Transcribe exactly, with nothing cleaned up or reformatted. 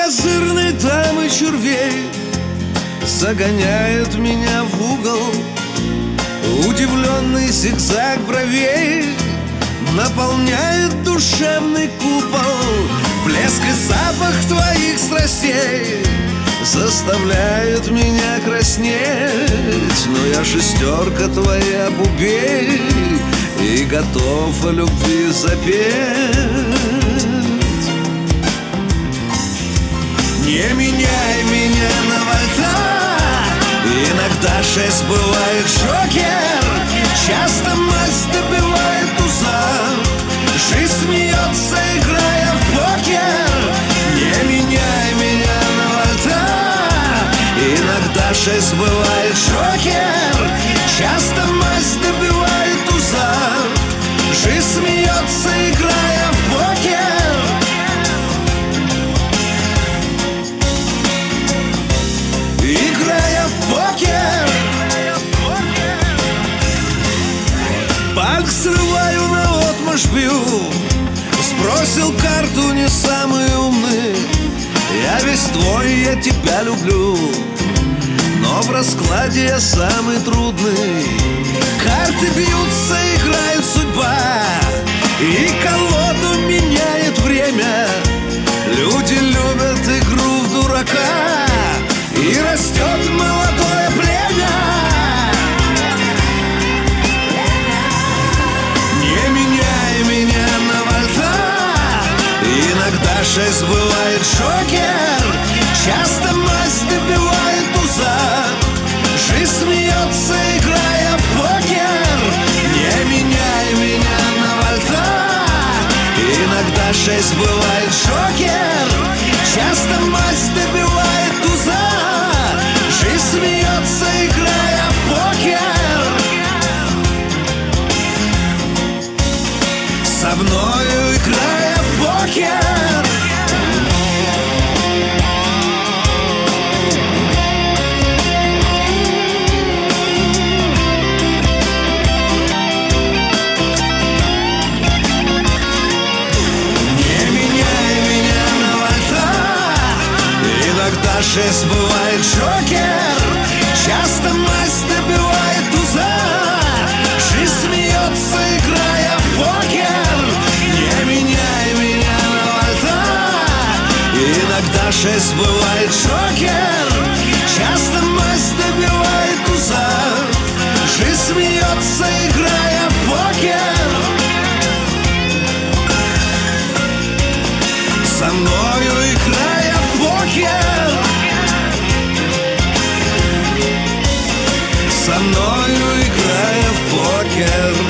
козырной дамы червей загоняет меня в угол. Удивленный зигзаг бровей наполняет душевный купол. Блеск и запах твоих страстей заставляет меня краснеть. Но я шестерка твоя, бубей, и готов о любви запеть. Не меняй меня на вольта, иногда шесть бывает джокер. Часто мазь добивает туза, жизнь смеется, играя в покер. Не меняй меня на вольта, иногда шесть бывает джокер. Часто мазь добивает туза, жизнь смеется, играя в покер. Играя в покер. Банк срываю, наотмашь бью. Сбросил карту, не самый умный. Я весь твой, я тебя люблю, но в раскладе я самый трудный. Карты бьются, играет судьба, и колоду меняет время. Люди любят игру в дурака, и растет молодое племя. Не меняй меня на вольта, иногда шесть бывает джокер. Часто мазь добивает туза, жизнь смеется, играя в покер. Не меняй меня на вольта, иногда шесть бывает джокер. Часто мазь добивает туза, жизнь смеется, играя в покер. Со мною играя в покер. Не меняй меня на вольта, иногда шесть бывает джокер. Часто мазь добивает туза, жизнь смеется, играя в покер. Не меняй меня на вольта, иногда шесть бывает джокер. Часто мазь добивает туза, жизнь смеется, играя в покер. Со мною играя в покер. Со мною играя в покер.